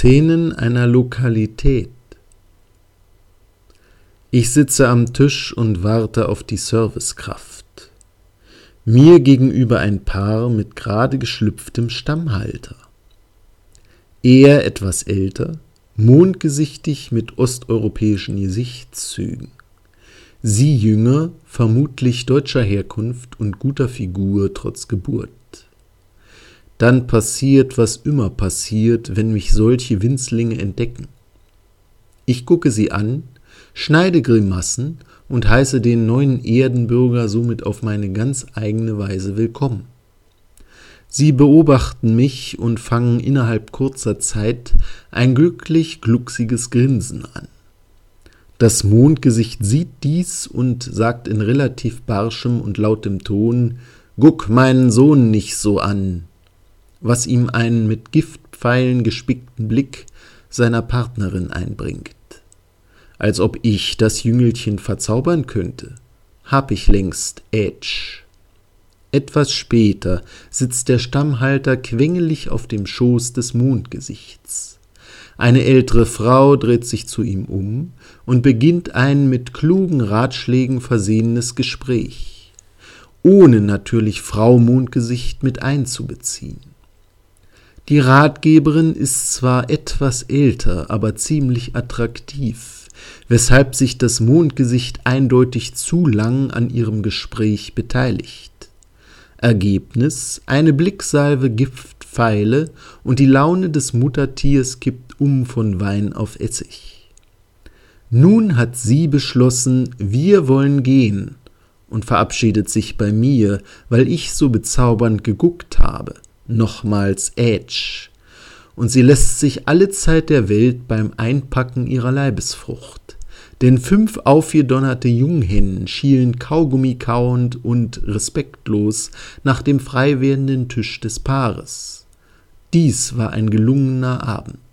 Szenen einer Lokalität. Ich sitze am Tisch und warte auf die Servicekraft. Mir gegenüber ein Paar mit gerade geschlüpftem Stammhalter. Er etwas älter, mondgesichtig mit osteuropäischen Gesichtszügen. Sie jünger, vermutlich deutscher Herkunft und guter Figur trotz Geburt. Dann passiert, was immer passiert, wenn mich solche Winzlinge entdecken. Ich gucke sie an, schneide Grimassen und heiße den neuen Erdenbürger somit auf meine ganz eigene Weise willkommen. Sie beobachten mich und fangen innerhalb kurzer Zeit ein glücklich-glucksiges Grinsen an. Das Mondgesicht sieht dies und sagt in relativ barschem und lautem Ton: »Guck meinen Sohn nicht so an«, was ihm einen mit Giftpfeilen gespickten Blick seiner Partnerin einbringt. Als ob ich das Jüngelchen verzaubern könnte, hab ich längst Edge. Etwas später sitzt der Stammhalter quengelig auf dem Schoß des Mondgesichts. Eine ältere Frau dreht sich zu ihm um und beginnt ein mit klugen Ratschlägen versehenes Gespräch, ohne natürlich Frau Mondgesicht mit einzubeziehen. Die Ratgeberin ist zwar etwas älter, aber ziemlich attraktiv, weshalb sich das Mondgesicht eindeutig zu lang an ihrem Gespräch beteiligt. Ergebnis: eine Blicksalve Giftpfeile und die Laune des Muttertiers kippt um von Wein auf Essig. Nun hat sie beschlossen, wir wollen gehen, und verabschiedet sich bei mir, weil ich so bezaubernd geguckt habe. Nochmals Edge. Und sie lässt sich alle Zeit der Welt beim Einpacken ihrer Leibesfrucht. Denn 5 aufgedonnerte Junghennen schielen Kaugummi kauend und respektlos nach dem frei werdenden Tisch des Paares. Dies war ein gelungener Abend.